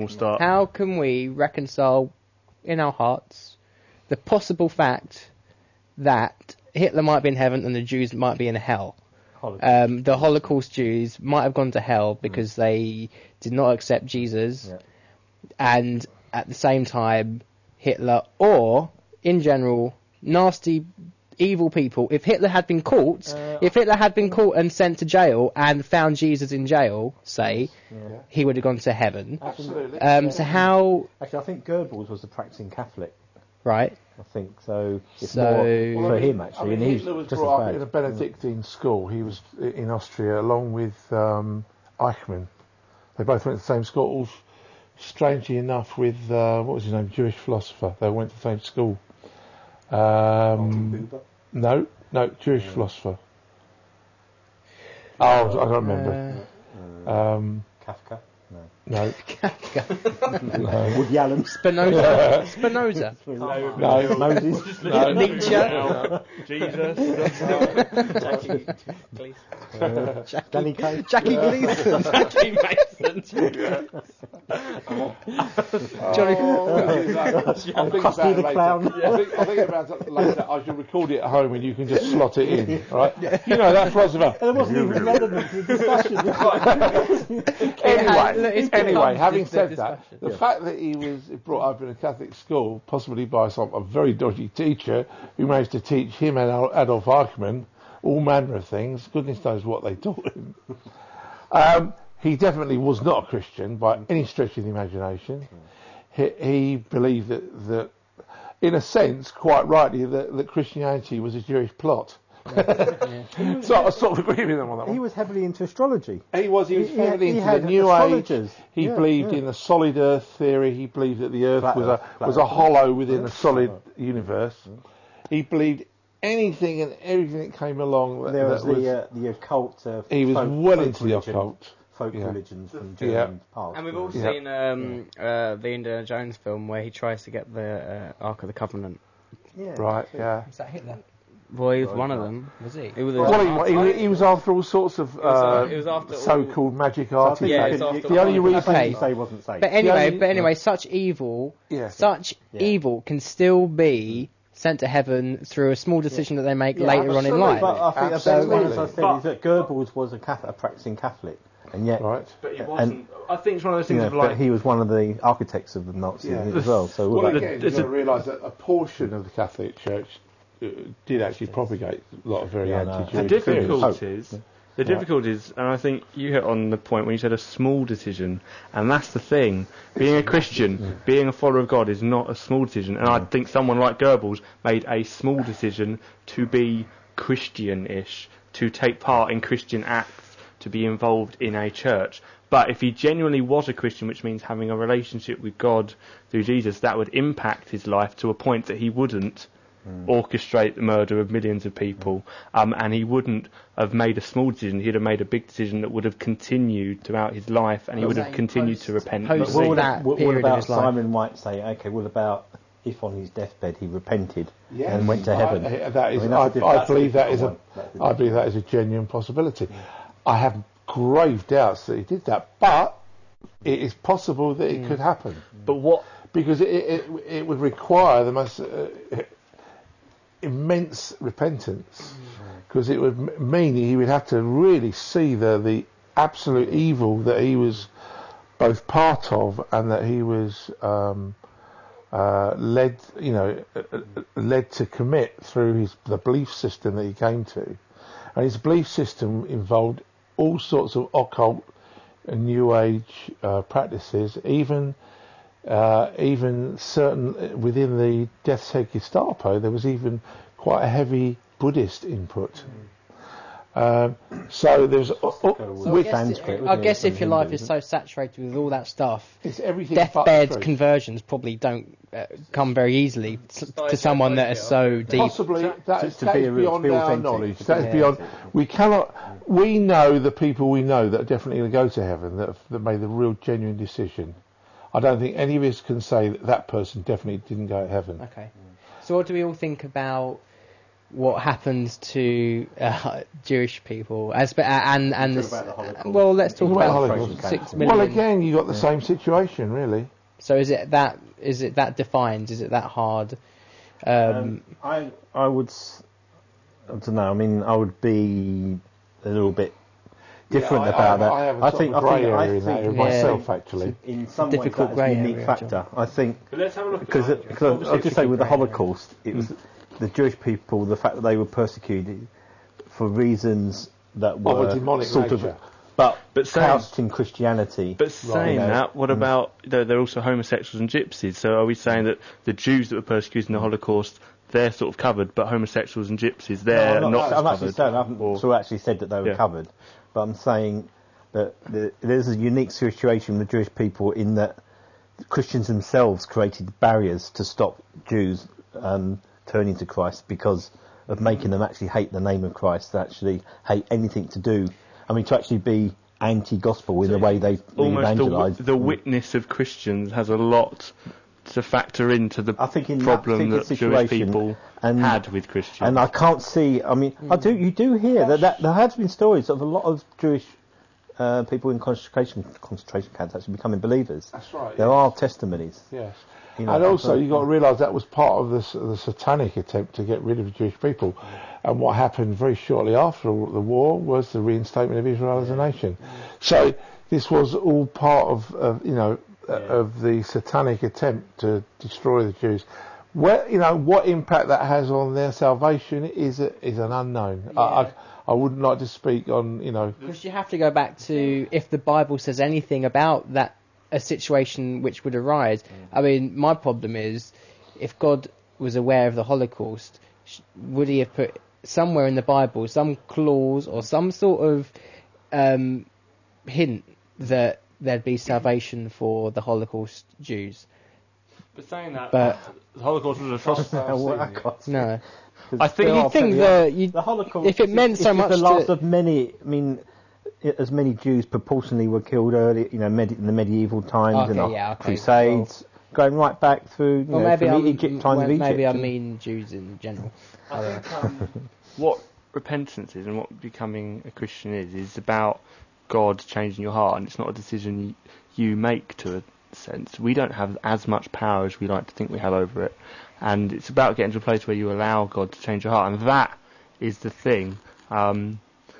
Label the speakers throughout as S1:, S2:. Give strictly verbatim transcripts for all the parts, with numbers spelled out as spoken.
S1: we'll start.
S2: How can we reconcile in our hearts the possible fact that Hitler might be in heaven and the Jews might be in hell? Um, the Holocaust Jews might have gone to hell because mm. they did not accept Jesus, yeah. and at the same time, Hitler, or in general, nasty, evil people. If Hitler had been caught, uh, if Hitler had been caught and sent to jail and found Jesus in jail, say, yeah. he would have gone to heaven.
S3: Absolutely.
S2: Um, so how?
S4: Actually, I think Goebbels was a practicing Catholic.
S2: Right.
S4: I think so. It's
S2: so
S4: more
S3: well,
S4: for
S3: I mean,
S4: him actually.
S3: I mean,
S4: and he's
S3: Hitler was
S4: just
S3: brought
S4: as
S3: up
S4: bad.
S3: in a Benedictine school. He was in Austria along with um, Eichmann. They both went to the same school. Strangely enough, with uh, what was his name, Jewish philosopher. They went to the same school. Um, no, no, Jewish yeah. philosopher. Oh, I don't remember.
S4: Uh,
S3: um,
S4: Kafka. No.
S3: No.
S2: Kafka.
S4: no. Woody Allen.
S2: Spinoza. Spinoza.
S3: No. No.
S4: Moses.
S3: No.
S2: Nietzsche.
S1: No. Jesus.
S2: Jackie Gleason.
S4: Uh, Danny Kaye.
S2: Jackie Gleason.
S1: Jackie Mason.
S2: Johnny.
S3: I'll think about it later. Clown. Yeah, I think, I'll think about it later. I should record it at home and you can just slot it in, right? You know, that philosopher.
S4: And it wasn't even relevant to the discussion.
S3: Anyway.
S2: Look,
S3: Anyway, having said
S2: the
S3: that, the yeah. fact that he was brought up in a Catholic school, possibly by some a very dodgy teacher who managed to teach him and Adolf Eichmann all manner of things, goodness knows what they taught him. um, he definitely was not a Christian by any stretch of the imagination. He, he believed that, that, in a sense, quite rightly, that, that Christianity was a Jewish plot. Yeah. So I sort of agree with him on that one.
S4: He was heavily into astrology.
S3: He was. He was
S4: he,
S3: heavily
S4: he,
S3: into
S4: he
S3: the New Age. He
S4: yeah,
S3: believed
S4: yeah.
S3: in the solid Earth theory. He believed that the Earth
S4: Flat
S3: was
S4: Earth,
S3: a was
S4: Earth.
S3: a hollow within
S4: yeah.
S3: a solid yeah. universe. Yeah. He believed anything and everything that came along. That,
S4: there was
S3: that
S4: the
S3: was,
S4: uh, the occult. Uh,
S3: he was
S4: folk,
S3: well
S4: folk
S3: into
S4: religion,
S3: the occult.
S4: Folk
S3: yeah.
S4: religions from German
S3: yeah.
S4: past.
S2: And we've all
S3: yeah.
S2: seen um, yeah. uh, the Indiana Jones film where he tries to get the uh, Ark of the Covenant.
S4: Yeah.
S3: Right. Yeah.
S2: Is that Hitler? Well, he was one of them. Was he?
S3: It was well, he, he, he was after all sorts of uh,
S2: it was after
S3: so-called magic artifacts.
S2: Yeah, it was after
S3: the only reason
S4: okay. say wasn't safe.
S2: But anyway,
S3: only,
S2: but anyway,
S3: yeah.
S2: such evil,
S3: yeah.
S2: such yeah. evil can still be sent to heaven through a small decision yeah. that they make
S3: yeah,
S2: later on in life.
S4: But I think
S3: absolutely.
S4: that's one of the things that Goebbels was a, Catholic, a practicing Catholic, and yet,
S3: right.
S1: But he wasn't. And, I think it's one of those things
S4: you know,
S1: of like
S4: he was one of the architects of the Nazis
S3: yeah.
S4: as well. So
S3: well,
S4: like,
S3: again, you've got to realise that a portion of the Catholic Church uh, did actually propagate a lot of very
S4: yeah,
S3: anti-Jewish
S1: the difficulties.
S4: theories.
S1: The difficulties, and I think you hit on the point when you said a small decision, and that's the thing. Being a Christian, yeah. being a follower of God is not a small decision, and yeah. I think someone like Goebbels made a small decision to be Christian-ish, to take part in Christian acts, to be involved in a church. But if he genuinely was a Christian, which means having a relationship with God through Jesus, that would impact his life to a point that he wouldn't Mm. orchestrate the murder of millions of people, um, and he wouldn't have made a small decision. He'd have made a big decision that would have continued throughout his life, and he would have continued
S2: post,
S1: to repent.
S2: Post
S4: what,
S2: that
S4: what,
S2: period
S4: what about
S2: of his life?
S4: Simon White saying, okay, what about if on his deathbed he repented
S3: yes.
S4: and went to heaven?
S3: I, that is,
S4: I, mean,
S3: I, I believe that is a,
S4: a
S3: I believe that is a genuine possibility. Yeah. I have grave doubts that he did that, but it is possible that it mm. could happen.
S1: But what?
S3: Because it it, it would require the most uh, immense repentance, because mm. it would m- mean he would have to really see the the absolute evil that he was both part of and that he was um, uh, led, you know, uh, led to commit through his the belief system that he came to, and his belief system involved all sorts of occult and New Age uh, practices, even. Uh, even certain within the Death's Head Gestapo, there was even quite a heavy Buddhist input. Mm. Um, so there's, uh, uh,
S2: so I guess, it, I guess if your life is so saturated with all that stuff,
S3: it's everything.
S2: Deathbed conversions probably don't uh, come very easily to, to someone that is so deep.
S3: Possibly that, that is,
S4: to
S3: that
S4: be
S3: is beyond our
S4: authentic.
S3: knowledge. That is
S2: yeah.
S3: beyond. We cannot. We know the people we know that are definitely going to go to heaven, that have, that made the real genuine decision. I don't think any of us can say that that person definitely didn't go to heaven.
S2: Okay. So what do we all think about what happens to uh, Jewish people, as and and
S4: Talk
S2: this,
S4: about the Holocaust.
S2: well, let's talk
S3: Talk about
S2: about
S3: Holocaust.
S2: six million.
S3: Well, again, you got the same situation, really.
S2: So is it that is it that defined? Is it that hard? Um,
S4: Um, I I would s- I don't know. I mean, I would be a little bit different
S3: Yeah, I-
S4: about
S3: I-
S4: that.
S3: I have a
S4: I
S3: sort
S4: think
S3: of
S4: I
S3: grey
S4: think
S3: area
S4: I
S3: in that
S4: think
S3: area
S2: Yeah.
S3: myself, actually.
S4: in some
S2: Difficult
S4: ways
S2: grey
S4: that's a unique
S2: area,
S4: factor. I think
S1: But let's have a look
S4: because
S1: at
S4: because I'll just say with the Holocaust, it was the Jewish people, the fact that they were persecuted for reasons that
S3: Of
S4: were
S3: a demonic
S4: sort
S3: nature.
S4: of but
S1: But saying-
S4: couched in Christianity.
S1: But saying
S4: you know,
S1: that, what about they're, they're also homosexuals and gypsies? So are we saying that the Jews that were persecuted in the Holocaust, they're sort of covered, but homosexuals and gypsies, they're
S4: No, I'm
S1: not,
S4: not, I'm
S1: as
S4: actually
S1: covered?
S4: saying, I haven't
S1: Or-
S4: sort of actually said that they were
S1: Yeah.
S4: covered, but I'm saying that the, there's a unique situation with the Jewish people in that Christians themselves created barriers to stop Jews um, turning to Christ because of making them actually hate the name of Christ, to actually hate anything to do. I mean, to actually be anti-gospel in the way they, they
S1: Almost the,
S4: evangelise.
S1: wi- the witness of Christians has a lot to factor into the
S4: I think in that
S1: problem that,
S4: particular
S1: Jewish
S4: situation,
S1: people
S4: and-
S1: had with Christians.
S4: And I can't see. I mean, I do. You do hear that, that there has been stories of a lot of Jewish uh, people in concentration concentration camps actually becoming believers.
S3: That's right,
S4: There
S3: yes.
S4: are testimonies.
S3: Yes.
S4: You know,
S3: And also,
S4: but-
S3: you've got to realise that was part of the, s- the satanic attempt to get rid of Jewish people. And what happened very shortly after the war was the reinstatement of Israel as a nation. So this was all part of, of you know, uh, of the satanic attempt to destroy the Jews. Where, you know, what impact that has on their salvation is a, is an unknown. I, I, I wouldn't like to speak on, you know.
S2: Because you have to go back to if the Bible says anything about that a situation which would arise. I mean, my problem is if God was aware of the Holocaust, sh- would he have put somewhere in the Bible some clause or some sort of um, hint that there'd be salvation for the Holocaust Jews?
S1: But saying that,
S2: But-
S1: the Holocaust was an atrocity.
S4: Well, I can't see.
S2: No.
S1: I think
S4: There
S2: You'd
S4: are
S2: think
S4: plenty
S2: that
S4: of-
S2: you,
S4: the Holocaust,
S2: if it meant so
S4: is
S2: much
S4: the last
S2: to-
S4: of many. I mean, i- as many Jews proportionally were killed early, you know, med- in the medieval times and
S2: Okay,
S4: the
S2: yeah, okay,
S4: Crusades, going right back through, you
S2: or
S4: know,
S2: maybe
S4: from
S2: I'm,
S4: Egypt, times
S2: well,
S4: of Egypt.
S2: maybe I
S4: and-
S2: mean Jews in general.
S1: I think um, what repentance is and what becoming a Christian is is about God changing your heart, and it's not a decision you, you make to a sense. We don't have as much power as we like to think we have over it, and it's about getting to a place where you allow God to change your heart, and that is the thing. Um,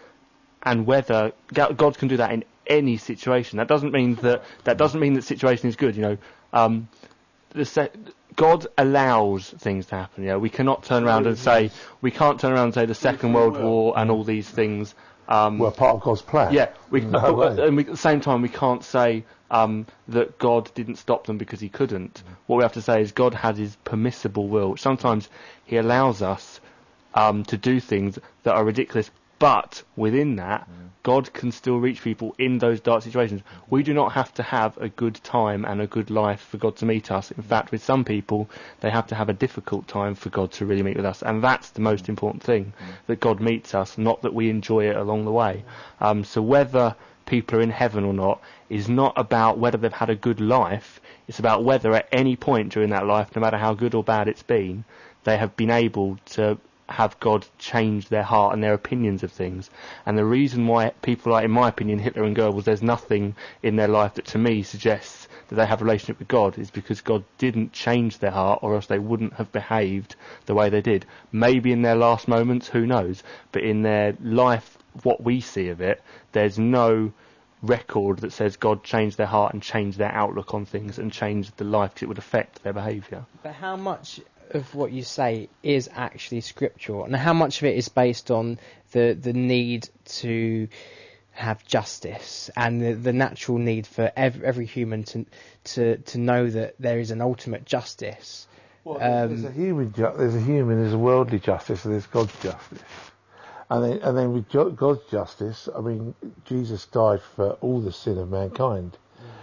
S1: and whether God can do that in any situation, that doesn't mean that that doesn't mean that situation is good. You know, um, the se- God allows things to happen. You know, we cannot turn around and say we can't turn around and say the Second World War and all these things. Um,
S3: Were part of God's plan.
S1: yeah, we,
S3: No
S1: but,
S3: way.
S1: and we, at the same time, we can't say um, that God didn't stop them because he couldn't. What we have to say is God has his permissible will. Sometimes he allows us um, to do things that are ridiculous, but within that, God can still reach people in those dark situations. We do not have to have a good time and a good life for God to meet us. In fact, with some people, they have to have a difficult time for God to really meet with us. And that's the most important thing, that God meets us, not that we enjoy it along the way. Um, so whether people are in heaven or not is not about whether they've had a good life. It's about whether at any point during that life, no matter how good or bad it's been, they have been able to have God change their heart and their opinions of things. And the reason why people like, in my opinion, Hitler and Goebbels, there's nothing in their life that to me suggests that they have a relationship with God, is because God didn't change their heart, or else they wouldn't have behaved the way they did. Maybe in their last moments, who knows, but in their life, what we see of it, there's no record that says God changed their heart and changed their outlook on things and changed the life, because it would affect their behaviour.
S2: But how much of what you say is actually scriptural, and how much of it is based on the the need to have justice and the, the natural need for every, every human to to to know that there is an ultimate justice?
S3: Well, there's,
S2: Um,
S3: there's a human, ju- there's a human, there's a worldly justice, and there's God's justice. And then, and then with ju- God's justice, I mean, Jesus died for all the sin of mankind.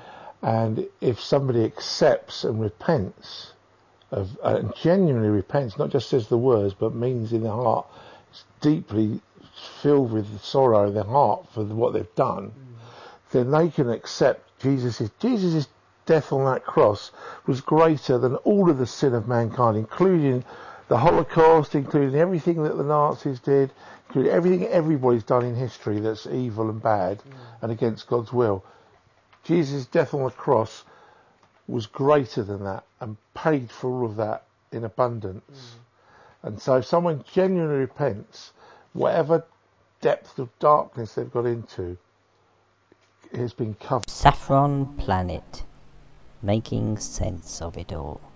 S3: And if somebody accepts and repents, of, uh, and genuinely repents, not just says the words, but means in their heart, it's deeply filled with sorrow in their heart for what they've done, mm. then they can accept Jesus' Jesus' death on that cross was greater than all of the sin of mankind, including the Holocaust, including everything that the Nazis did, including everything everybody's done in history that's evil and bad mm. and against God's will. Jesus' death on the cross was greater than that and paid for all of that in abundance. Mm. And so if someone genuinely repents, whatever depth of darkness they've got into has been covered.
S5: Saffron Planet, making sense of it all.